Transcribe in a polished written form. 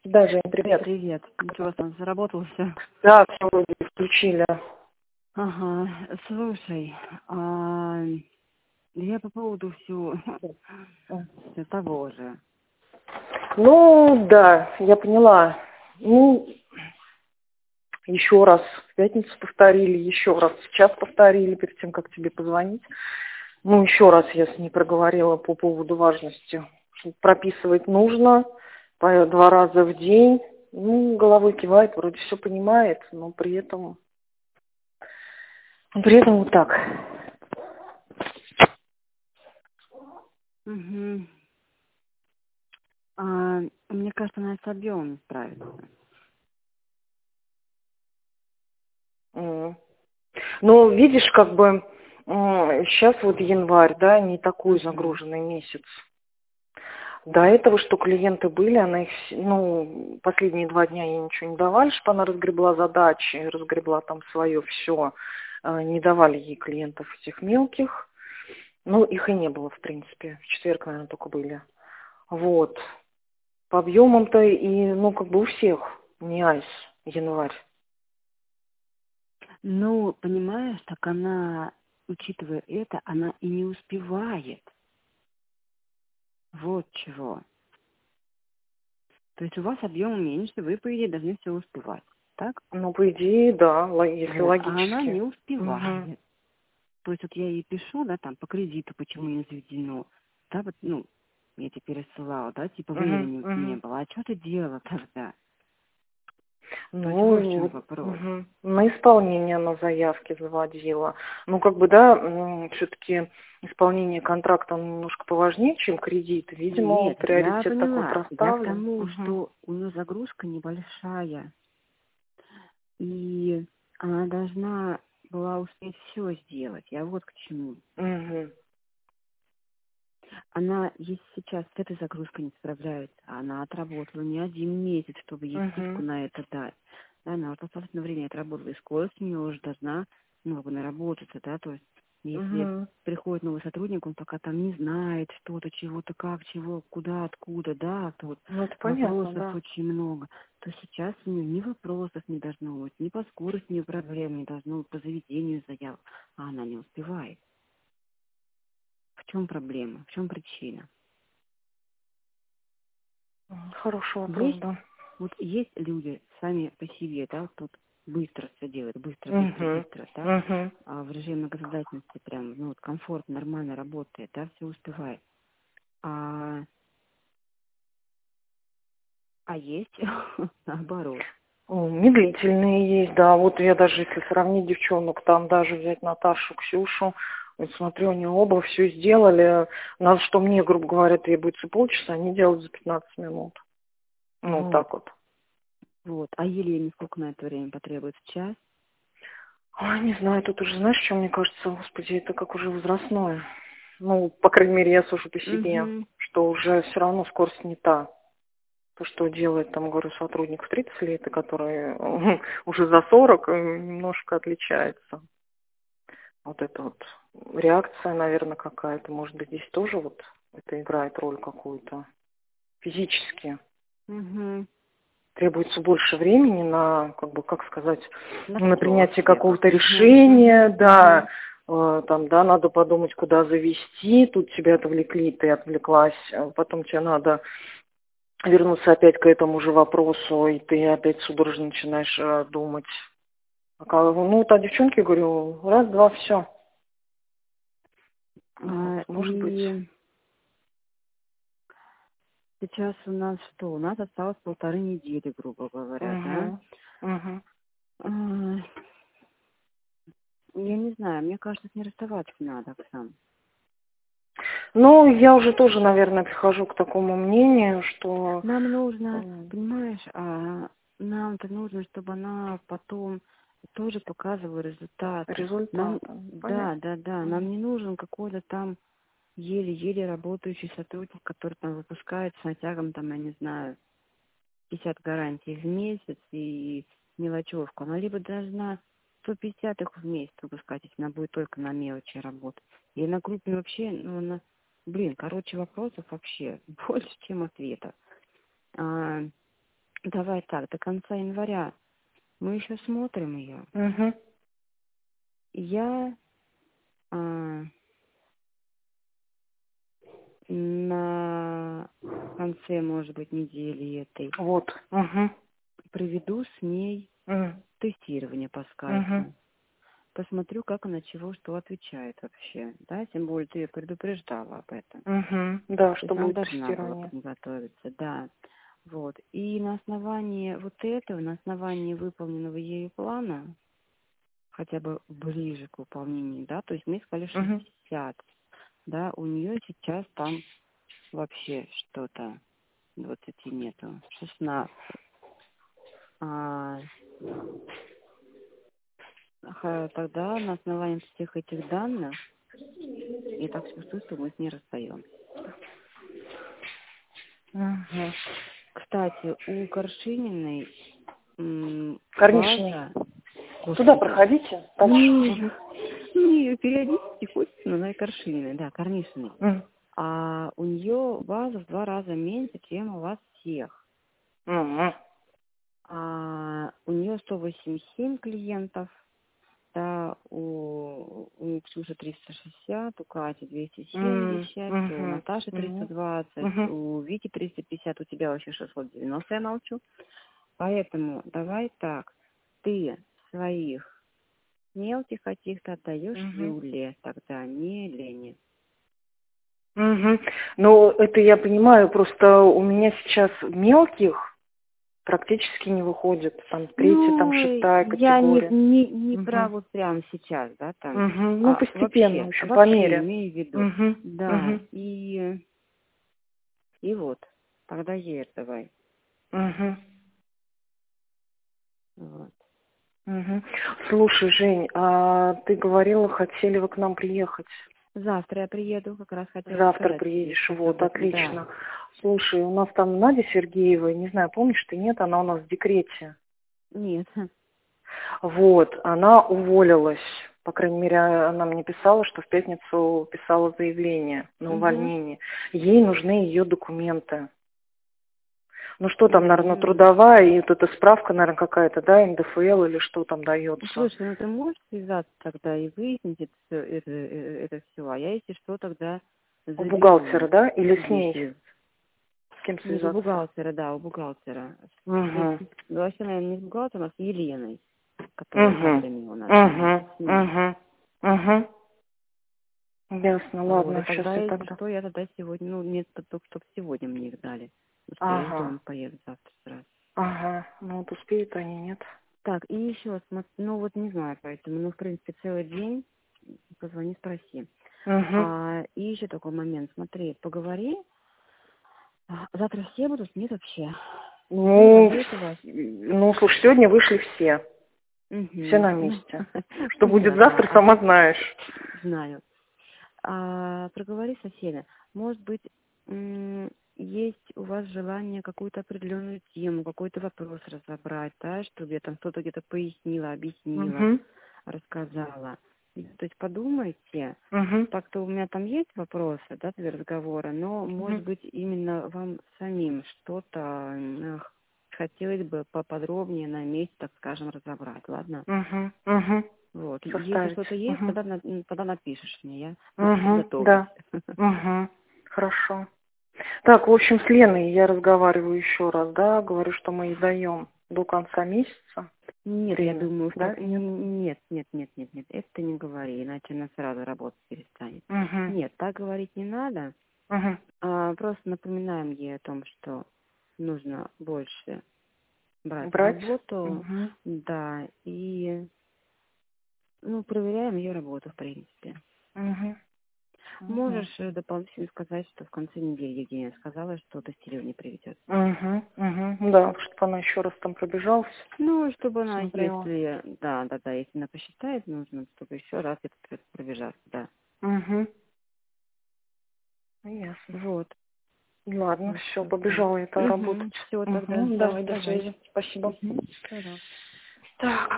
Да, Жень, привет. Привет. Ничего, там заработал все. Да, все вроде включили. Ага. Слушай, я по поводу всего того же. Ну, да, я поняла. Ну, еще раз в пятницу повторили, еще раз сейчас повторили, перед тем, как тебе позвонить. Ну, еще раз я с ней проговорила по поводу важности. Прописывать нужно по 2 раза в день. Ну, головой кивает, вроде все понимает, но при этом вот так. Угу. Мне кажется, она с объемом не справится. Ну, видишь, как бы сейчас вот январь, да, не такой загруженный месяц. До этого, что клиенты были, она их, ну, последние 2 дня ей ничего не давали, чтобы она разгребла задачи, разгребла там свое все. Не давали ей клиентов этих мелких. Ну, их и не было, в принципе. В четверг, наверное, только были. Вот. По объемам-то и, ну, как бы у всех не айс январь. Ну, понимаешь, так она, учитывая это, она и не успевает. Вот чего. То есть у вас объем меньше, вы, по идее, должны все успевать. Так? Ну, по идее, да, если Вот. А она логически. не успевает. То есть вот я ей пишу, да, там, по кредиту, почему не заведено. Да, вот, ну, я тебе пересылала, да, типа времени у тебя не было. А что ты делала тогда? То есть вот в чем Ну, вопрос. на исполнение она заявки заводила. Ну, как бы, да, все-таки исполнение контракта немножко поважнее, чем кредит. Видимо, Нет, я приоритет такой поняла. Я к проставлен. тому, что у нее загрузка небольшая. И она должна была успеть все сделать. Я вот к чему. Она, если сейчас с этой загрузкой не справляется, она отработала не 1 месяц, чтобы ей скидку на это дать. Да, она вот достаточно времени отработала, и скорость у нее уже должна, ну, как бы наработаться, да, то есть если приходит новый сотрудник, он пока там не знает что-то, чего-то, как, чего, куда, откуда, да, то вот Ну, это понятно, вопросов да. очень много, то сейчас у нее ни вопросов не должно быть, ни по скорости, ни проблем не должно быть, по заведению заявок, а она не успевает. В чем проблема? В чем причина? Хороший вопрос, Есть, да. вот есть люди сами по себе, да, тут быстро все делают, быстро, да, а в режиме многозадачности прям, ну, вот комфорт, нормально работает, да, все успевает. А есть наоборот. Медлительные есть, да. Вот я даже, если сравнить девчонок, там даже взять Наташу, Ксюшу, вот смотрю, они оба все сделали. Надо, что мне, грубо говоря, требуется полчаса, они делают за 15 минут. Ну, Вот, так вот. вот. А Елене сколько на это время потребуется? Час? Ой, не знаю, тут уже, знаешь, что мне кажется, господи, это как уже возрастное. Ну, по крайней мере, я сужу по себе, что уже все равно скорость не та. То, что делает, там, говорю, сотрудник в 30 лет, и который уже за 40, немножко отличается. Вот это вот реакция, наверное, какая-то. Может быть, здесь тоже вот это играет роль какую-то. Физически. Требуется больше времени на, как бы, как сказать, на принятие какого-то решения, да, там, да, надо подумать, куда завести, тут тебя отвлекли, ты отвлеклась, потом тебе надо вернуться опять к этому же вопросу, и ты опять судорожно начинаешь думать. Ну, вот, а девчонки, говорю, раз, два, все. Может быть. И сейчас у нас что? У нас осталось 1,5 недели, грубо говоря, да? Я не знаю, мне кажется, с ней расставаться надо, Оксан. Ну, я уже тоже, наверное, прихожу к такому мнению, что... Нам нужно, понимаешь, нам-то нужно, чтобы она потом тоже показывала результаты. Нам, да. Нам не нужен какой-то там еле-еле работающий сотрудник, который там выпускает с натягом, там, я не знаю, 50 гарантий в месяц и мелочевку. Она либо должна 150 их в месяц выпускать, если она будет только на мелочи работать. И на группе вообще, ну, она, короче, вопросов вообще больше, чем ответов. Давай так, до конца января мы еще смотрим ее. Угу. Я на конце, может быть, недели этой Вот. Угу. проведу с ней тестирование по скайпу. Угу. Посмотрю, как она чего, что отвечает вообще. Да, тем более ты ее предупреждала об этом. Угу. Да, То что есть она будет должна была тестирование. подготовиться, да. Вот. И на основании вот этого, на основании выполненного ею плана, хотя бы ближе к выполнению, да, то есть мы сказали 60, да, у нее сейчас там вообще что-то 20 нету, 16. Тогда на основании всех этих данных, я так чувствую, что мы с ней расстаемся. Угу. Кстати, у Коршининой Корнишиной. база... Туда проходите. Не, ее периодически хочется, но она и Коршининой, да, Корнишиной. А у нее база в 2 раза меньше, чем у вас всех. А у нее 187 клиентов, да, у Ксюши 360, у Кати 270, у Наташи 320, у Вики 350, у тебя вообще 690, я молчу. Поэтому давай так, ты своих мелких каких-то отдаешь Юле, тогда не Лене. Ну, это я понимаю, просто у меня сейчас мелких практически не выходит, там третья, там шестая категория. Я не про вот прямо сейчас, да, там. Ну, постепенно, в общем, по мере. Имею в виду. Да, и вот, тогда ей давай. Вот. Слушай, Жень, а ты говорила, хотели вы к нам приехать? Завтра я приеду, как раз хотела Завтра сказать, приедешь, вот, отлично. Да. Слушай, у нас там Надя Сергеева, не знаю, помнишь ты, нет, она у нас в декрете. Нет. Вот, она уволилась. По крайней мере, она мне писала, что в пятницу писала заявление на увольнение. Ей нужны ее документы. Ну что там, наверное, трудовая, и вот эта справка, наверное, какая-то, да, НДФЛ или что там дается. Слушай, ну ты можешь связаться тогда и выяснить это все, а я, если что, тогда У бухгалтера, да, или с ней? С кем связаться? Не у бухгалтера, да, у бухгалтера. Вообще, наверное, не с бухгалтером, а с Еленой, которая кадрами у нас. Ясно, ладно, сейчас я тогда... Что я тогда сегодня, ну, мне только чтобы сегодня мне их дали. Успею из дома поехать завтра сразу. Ну вот успеют они, нет. Так, и еще, ну вот не знаю, поэтому, ну, в принципе, целый день, позвони, спроси. И еще такой момент, смотри, поговори, завтра все будут, нет вообще? Ну, слушай, сегодня вышли все. Все на месте. Что будет завтра, сама знаешь. Знаю. Проговори со всеми. Может быть, есть у вас желание какую-то определенную тему, какой-то вопрос разобрать, да, чтобы я там что-то где-то пояснила, объяснила, рассказала. То есть подумайте, так-то у меня там есть вопросы, да, для разговора, но, может быть, именно вам самим что-то хотелось бы поподробнее на месте, так скажем, разобрать, ладно? Вот. Если что-то есть, тогда напишешь мне, я готова. Да. Хорошо. Так, в общем, с Леной я разговариваю еще раз, да, говорю, что мы ей даем до конца месяца. Нет, я думаю, да? Нет, это ты не говори, иначе она сразу работать перестанет. Нет, так говорить не надо. Просто напоминаем ей о том, что нужно больше брать работу, да, и проверяем ее работу, в принципе. Можешь дополнительно сказать, что в конце недели Евгения сказала, что тестирование приведет. Да, чтобы она еще раз там пробежалась. Чтобы она, если, если она посчитает, нужно, чтобы еще раз это пробежаться, да. Ясно. Вот. Ладно, все, побежала это работать. Все, тогда. Давай, до связи. Спасибо. Пожалуйста. Так.